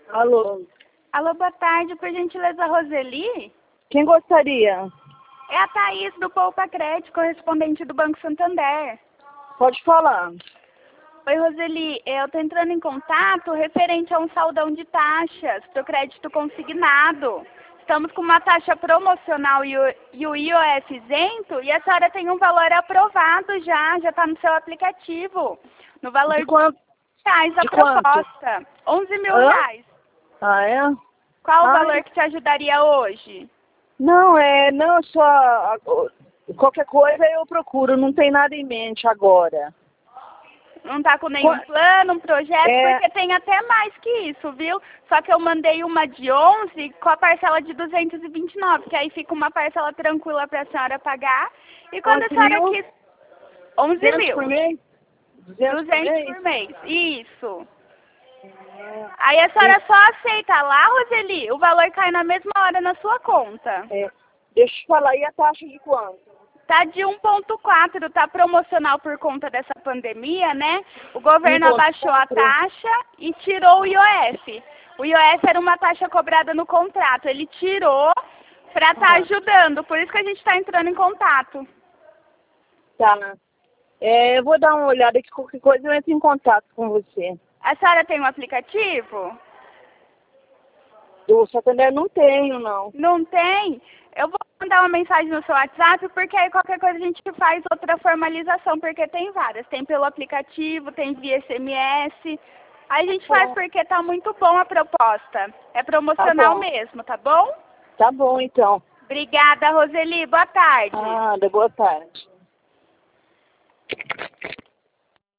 Alô? Alô, boa tarde, por gentileza, Roseli? Quem gostaria? É a Thaís do Poupa Crédito, correspondente do Banco Santander. Pode falar. Oi, Roseli, eu estou entrando em contato referente a um saldão de taxas para o crédito consignado. Estamos com uma taxa promocional e o IOF isento e a senhora tem um valor aprovado já está no seu aplicativo. No valor De quanto? de reais a De quanto? proposta. 11 mil Hã? reais. Ah, é? Qual o Ah, valor que te ajudaria hoje? Não, só qualquer coisa eu procuro, não tem nada em mente agora. Não tá com nenhum plano, um projeto, É. porque tem até mais que isso, viu? Só que eu mandei uma de 11 com a parcela de 229, que aí fica uma parcela tranquila para a senhora pagar. E quando a 11 senhora mil? quis... 11 200 mil. por mês? 200 por 200 mês? por mês. Isso. Aí a senhora só aceita lá, Roseli, o valor cai na mesma hora na sua conta. É. Deixa eu te falar, e a taxa de quanto? Tá de 1,4, tá promocional por conta dessa pandemia, né? O governo 1,4. abaixou a taxa e tirou o IOF. O IOF era uma taxa cobrada no contrato, ele tirou para estar ajudando, por isso que a gente está entrando em contato. Tá. Eu vou dar uma olhada que qualquer coisa eu entro em contato com você. A senhora tem um aplicativo? Do Santander não tenho, não. Não tem? Eu vou mandar uma mensagem no seu WhatsApp, porque aí qualquer coisa a gente faz outra formalização, porque tem várias. Tem pelo aplicativo, tem via SMS. Aí a gente faz porque tá muito bom a proposta. É promocional mesmo, tá bom? Tá bom, então. Obrigada, Roseli. Boa tarde. Nada, boa tarde.